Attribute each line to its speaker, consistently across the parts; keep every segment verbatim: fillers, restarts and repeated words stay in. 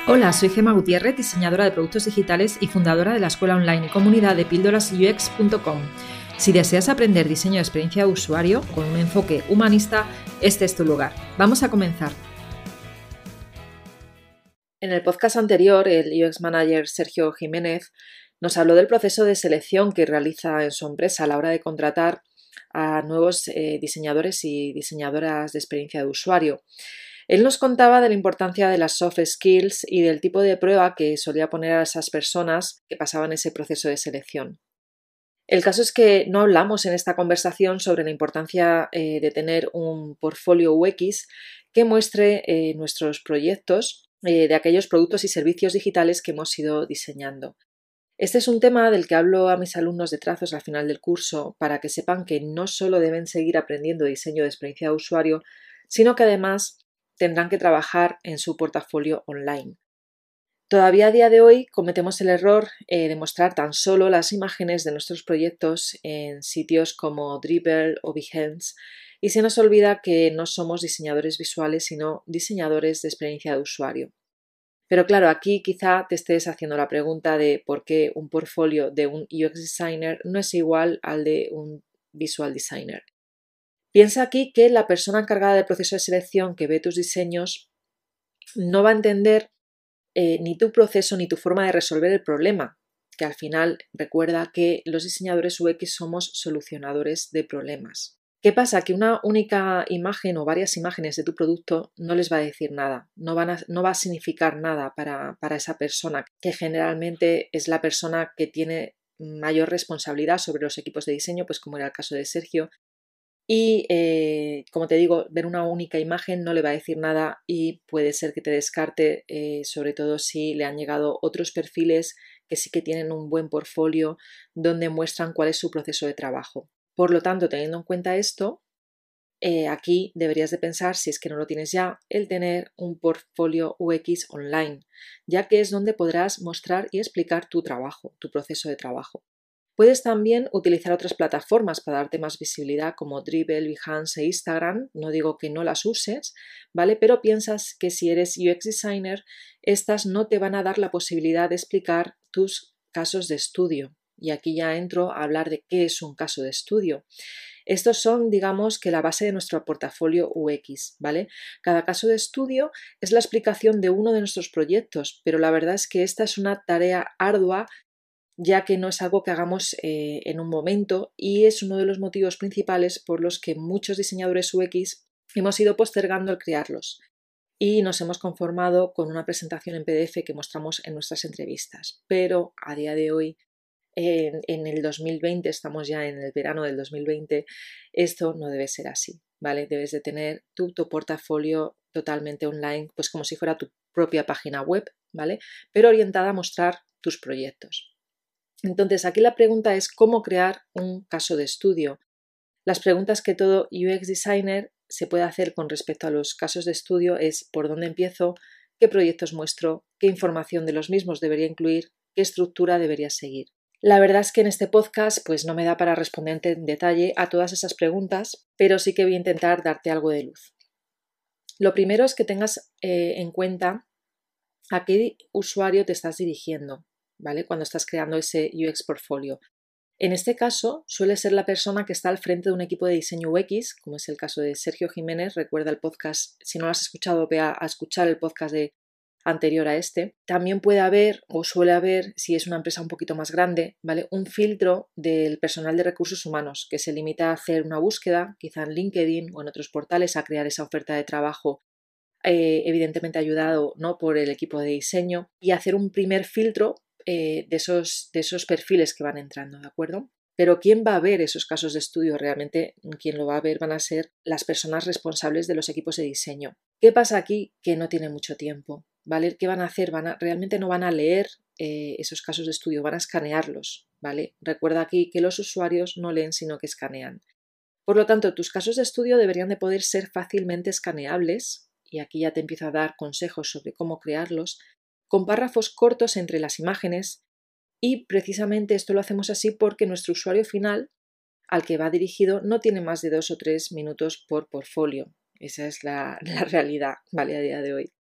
Speaker 1: Hola, soy Gemma Gutiérrez, diseñadora de productos digitales y fundadora de la escuela online y comunidad de píldoras u x punto com. Si deseas aprender diseño de experiencia de usuario con un enfoque humanista, este es tu lugar. Vamos a comenzar. En el podcast anterior, el U X Manager Sergio Jiménez nos habló del proceso de selección que realiza en su empresa a la hora de contratar a nuevos eh, diseñadores y diseñadoras de experiencia de usuario. Él nos contaba de la importancia de las soft skills y del tipo de prueba que solía poner a esas personas que pasaban ese proceso de selección. El caso es que no hablamos en esta conversación sobre la importancia eh, de tener un portfolio U X que muestre eh, nuestros proyectos eh, de aquellos productos y servicios digitales que hemos ido diseñando. Este es un tema del que hablo a mis alumnos de trazos al final del curso para que sepan que no solo deben seguir aprendiendo diseño de experiencia de usuario, sino que además tendrán que trabajar en su portafolio online. Todavía a día de hoy cometemos el error eh, de mostrar tan solo las imágenes de nuestros proyectos en sitios como Dribbble o Behance y se nos olvida que no somos diseñadores visuales sino diseñadores de experiencia de usuario. Pero claro, aquí quizá te estés haciendo la pregunta de por qué un portfolio de un U X designer no es igual al de un visual designer. Piensa aquí que la persona encargada del proceso de selección que ve tus diseños no va a entender eh, ni tu proceso ni tu forma de resolver el problema, que al final recuerda que los diseñadores U X somos solucionadores de problemas. ¿Qué pasa? Que una única imagen o varias imágenes de tu producto no les va a decir nada, no, van a, no va a significar nada para, para esa persona, que generalmente es la persona que tiene mayor responsabilidad sobre los equipos de diseño, pues como era el caso de Sergio. Y, eh, como te digo, ver una única imagen no le va a decir nada y puede ser que te descarte, eh, sobre todo si le han llegado otros perfiles que sí que tienen un buen portfolio donde muestran cuál es su proceso de trabajo. Por lo tanto, teniendo en cuenta esto, eh, aquí deberías de pensar, si es que no lo tienes ya, el tener un portfolio U X online, ya que es donde podrás mostrar y explicar tu trabajo, tu proceso de trabajo. Puedes también utilizar otras plataformas para darte más visibilidad como Dribbble, Behance e Instagram. No digo que no las uses, ¿vale? Pero piensas que si eres U X designer, estas no te van a dar la posibilidad de explicar tus casos de estudio. Y aquí ya entro a hablar de qué es un caso de estudio. Estos son, digamos, que la base de nuestro portafolio U X, ¿vale? Cada caso de estudio es la explicación de uno de nuestros proyectos, pero la verdad es que esta es una tarea ardua, ya que no es algo que hagamos eh, en un momento y es uno de los motivos principales por los que muchos diseñadores U X hemos ido postergando el crearlos y nos hemos conformado con una presentación en P D F que mostramos en nuestras entrevistas. Pero a día de hoy, en, en el dos mil veinte, estamos ya en el verano del dos mil veinte, esto no debe ser así, ¿vale? Debes de tener tu, tu portafolio totalmente online, pues como si fuera tu propia página web, ¿vale? Pero orientada a mostrar tus proyectos. Entonces, aquí la pregunta es cómo crear un caso de estudio. Las preguntas que todo U X designer se puede hacer con respecto a los casos de estudio es por dónde empiezo, qué proyectos muestro, qué información de los mismos debería incluir, qué estructura debería seguir. La verdad es que en este podcast pues no me da para responderte en detalle a todas esas preguntas, pero sí que voy a intentar darte algo de luz. Lo primero es que tengas eh, en cuenta a qué usuario te estás dirigiendo, ¿vale? Cuando estás creando ese U X portfolio. En este caso, suele ser la persona que está al frente de un equipo de diseño U X, como es el caso de Sergio Jiménez. Recuerda el podcast, si no lo has escuchado, ve a, a escuchar el podcast de, anterior a este. También puede haber, o suele haber, si es una empresa un poquito más grande, ¿vale?, un filtro del personal de recursos humanos que se limita a hacer una búsqueda, quizá en LinkedIn o en otros portales, a crear esa oferta de trabajo, eh, evidentemente ayudado, ¿no?, por el equipo de diseño, y hacer un primer filtro eh, de, esos, de esos perfiles que van entrando, ¿de acuerdo? Pero ¿quién va a ver esos casos de estudio? Realmente quien lo va a ver van a ser las personas responsables de los equipos de diseño. ¿Qué pasa aquí? Que no tiene mucho tiempo, ¿vale? ¿Qué van a hacer? Van a, realmente no van a leer eh, esos casos de estudio, van a escanearlos, ¿vale? Recuerda aquí que los usuarios no leen sino que escanean. Por lo tanto, tus casos de estudio deberían de poder ser fácilmente escaneables, y aquí ya te empiezo a dar consejos sobre cómo crearlos, con párrafos cortos entre las imágenes, y precisamente esto lo hacemos así porque nuestro usuario final, al que va dirigido, no tiene más de dos o tres minutos por portfolio. Esa es la, la realidad, ¿vale?, a día de hoy.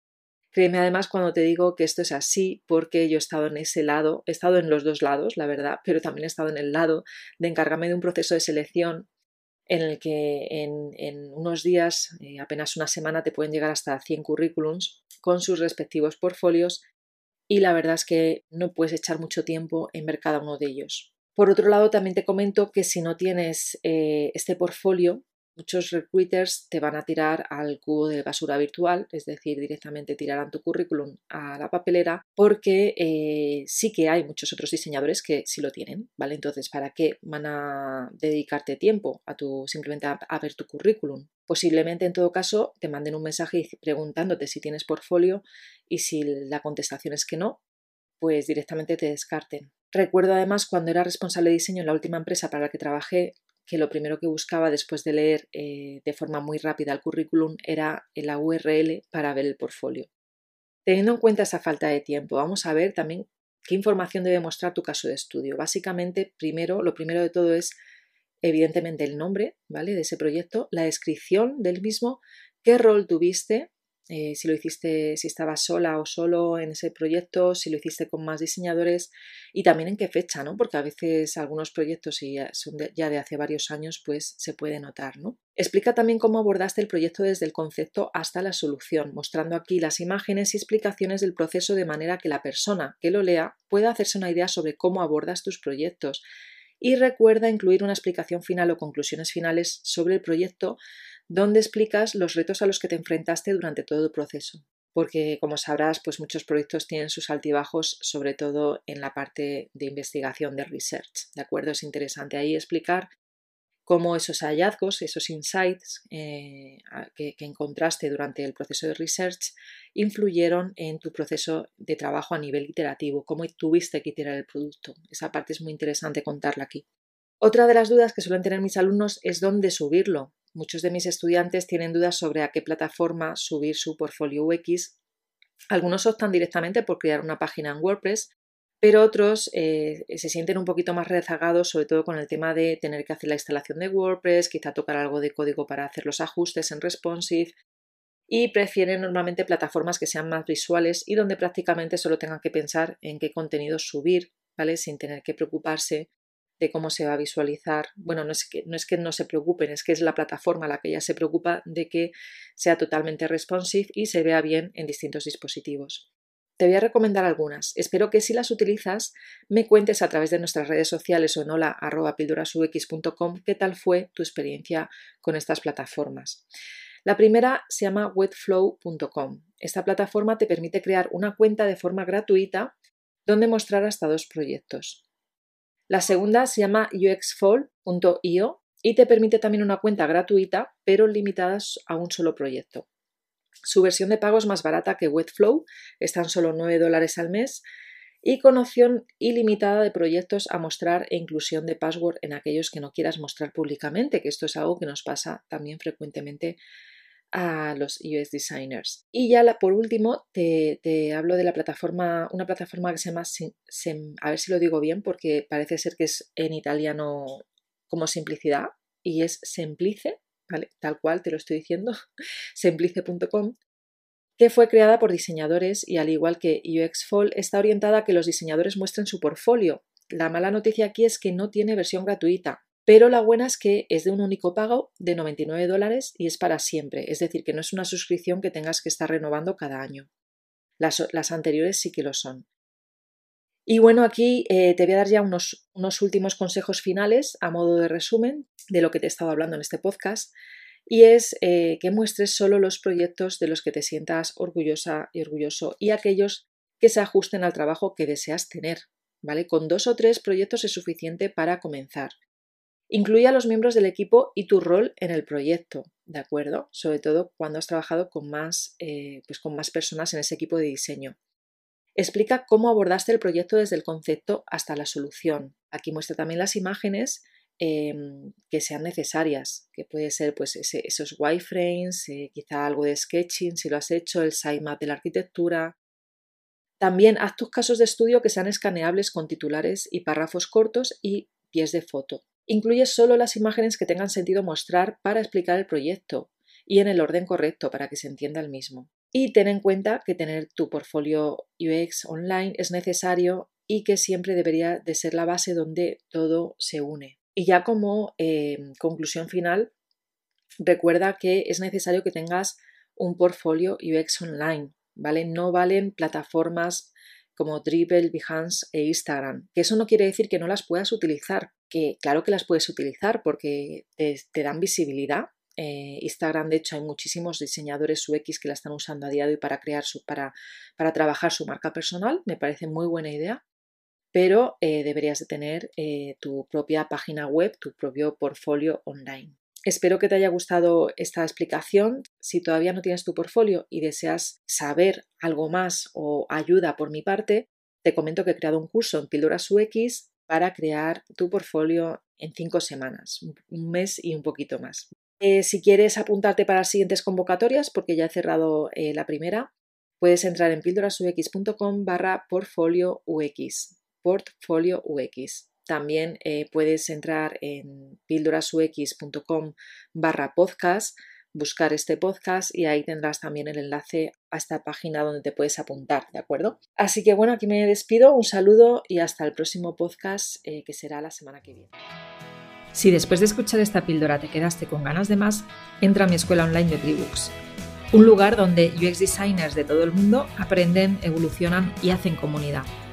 Speaker 1: Créeme además cuando te digo que esto es así, porque yo he estado en ese lado, he estado en los dos lados, la verdad, pero también he estado en el lado de encargarme de un proceso de selección en el que en, en unos días, eh, apenas una semana, te pueden llegar hasta cien currículums con sus respectivos portfolios y la verdad es que no puedes echar mucho tiempo en ver cada uno de ellos. Por otro lado, también te comento que si no tienes eh, este portfolio, muchos recruiters te van a tirar al cubo de basura virtual, es decir, directamente tirarán tu currículum a la papelera porque eh, sí que hay muchos otros diseñadores que sí lo tienen, ¿vale? Entonces, ¿para qué van a dedicarte tiempo a tu, simplemente a, a ver tu currículum? Posiblemente, en todo caso, te manden un mensaje preguntándote si tienes portfolio y si la contestación es que no, pues directamente te descarten. Recuerdo además cuando era responsable de diseño en la última empresa para la que trabajé, que lo primero que buscaba después de leer eh, de forma muy rápida el currículum era la U R L para ver el portfolio. Teniendo en cuenta esa falta de tiempo, vamos a ver también qué información debe mostrar tu caso de estudio. Básicamente, primero, lo primero de todo es evidentemente el nombre, ¿vale?, de ese proyecto, la descripción del mismo, qué rol tuviste, eh, si lo hiciste, si estabas sola o solo en ese proyecto, si lo hiciste con más diseñadores y también en qué fecha, ¿no? Porque a veces algunos proyectos, si ya son de, ya de hace varios años, pues se puede notar, ¿no? Explica también cómo abordaste el proyecto desde el concepto hasta la solución, mostrando aquí las imágenes y explicaciones del proceso de manera que la persona que lo lea pueda hacerse una idea sobre cómo abordas tus proyectos. Y recuerda incluir una explicación final o conclusiones finales sobre el proyecto donde explicas los retos a los que te enfrentaste durante todo el proceso. Porque, como sabrás, pues muchos proyectos tienen sus altibajos, sobre todo en la parte de investigación, de research, ¿de acuerdo? Es interesante ahí explicar cómo esos hallazgos, esos insights eh, que, que encontraste durante el proceso de research influyeron en tu proceso de trabajo a nivel iterativo, cómo tuviste que iterar el producto. Esa parte es muy interesante contarla aquí. Otra de las dudas que suelen tener mis alumnos es dónde subirlo. Muchos de mis estudiantes tienen dudas sobre a qué plataforma subir su portfolio U X. Algunos optan directamente por crear una página en WordPress, pero otros eh, se sienten un poquito más rezagados, sobre todo con el tema de tener que hacer la instalación de WordPress, quizá tocar algo de código para hacer los ajustes en responsive, y prefieren normalmente plataformas que sean más visuales y donde prácticamente solo tengan que pensar en qué contenidos subir, ¿vale?, sin tener que preocuparse de cómo se va a visualizar. Bueno, no es que no es que no se preocupen, es que es la plataforma la que ya se preocupa de que sea totalmente responsive y se vea bien en distintos dispositivos. Te voy a recomendar algunas. Espero que si las utilizas me cuentes a través de nuestras redes sociales o en hola arroba píldoras u x punto com qué tal fue tu experiencia con estas plataformas. La primera se llama webflow punto com. Esta plataforma te permite crear una cuenta de forma gratuita donde mostrar hasta dos proyectos. La segunda se llama u x fall punto i o y te permite también una cuenta gratuita, pero limitada a un solo proyecto. Su versión de pago es más barata que Webflow, están solo nueve dólares al mes y con opción ilimitada de proyectos a mostrar e inclusión de password en aquellos que no quieras mostrar públicamente, que esto es algo que nos pasa también frecuentemente a los U X designers. Y ya la, por último te, te hablo de la plataforma, una plataforma que se llama, Sim, Sim, a ver si lo digo bien porque parece ser que es en italiano como simplicidad y es Semplice, ¿vale?, tal cual te lo estoy diciendo, semplice punto com, que fue creada por diseñadores y al igual que U X Fall está orientada a que los diseñadores muestren su portfolio. La mala noticia aquí es que no tiene versión gratuita. Pero la buena es que es de un único pago de noventa y nueve dólares y es para siempre, es decir, que no es una suscripción que tengas que estar renovando cada año. Las, las anteriores sí que lo son. Y bueno, aquí eh, te voy a dar ya unos, unos últimos consejos finales a modo de resumen de lo que te he estado hablando en este podcast y es eh, que muestres solo los proyectos de los que te sientas orgullosa y orgulloso y aquellos que se ajusten al trabajo que deseas tener, ¿vale? Con dos o tres proyectos es suficiente para comenzar. Incluye a los miembros del equipo y tu rol en el proyecto, ¿de acuerdo? Sobre todo cuando has trabajado con más, eh, pues con más personas en ese equipo de diseño. Explica cómo abordaste el proyecto desde el concepto hasta la solución. Aquí muestra también las imágenes eh, que sean necesarias, que puede ser pues ese, esos wireframes, eh, quizá algo de sketching si lo has hecho, el sitemap de la arquitectura. También haz tus casos de estudio que sean escaneables con titulares y párrafos cortos y pies de foto. Incluye solo las imágenes que tengan sentido mostrar para explicar el proyecto y en el orden correcto para que se entienda el mismo. Y ten en cuenta que tener tu portfolio U X online es necesario y que siempre debería de ser la base donde todo se une. Y ya como eh, conclusión final, recuerda que es necesario que tengas un portfolio U X online, ¿vale? No valen plataformas como Dribbble, Behance e Instagram, que eso no quiere decir que no las puedas utilizar, que claro que las puedes utilizar porque te, te dan visibilidad. Eh, Instagram, de hecho, hay muchísimos diseñadores U X que la están usando a día de hoy para crear su, para, para trabajar su marca personal, me parece muy buena idea, pero eh, deberías de tener eh, tu propia página web, tu propio portfolio online. Espero que te haya gustado esta explicación. Si todavía no tienes tu portfolio y deseas saber algo más o ayuda por mi parte, te comento que he creado un curso en Píldoras U X para crear tu portfolio en cinco semanas, un mes y un poquito más. Eh, si quieres apuntarte para las siguientes convocatorias, porque ya he cerrado eh, la primera, puedes entrar en píldorasux.com barra portfolio UX. Portfolio U X. También eh, puedes entrar en píldorasux.com barra podcast, buscar este podcast y ahí tendrás también el enlace a esta página donde te puedes apuntar, ¿de acuerdo? Así que bueno, aquí me despido, un saludo y hasta el próximo podcast eh, que será la semana que viene.
Speaker 2: Si después de escuchar esta píldora te quedaste con ganas de más, entra a mi escuela online de Dribooks, un lugar donde U X designers de todo el mundo aprenden, evolucionan y hacen comunidad.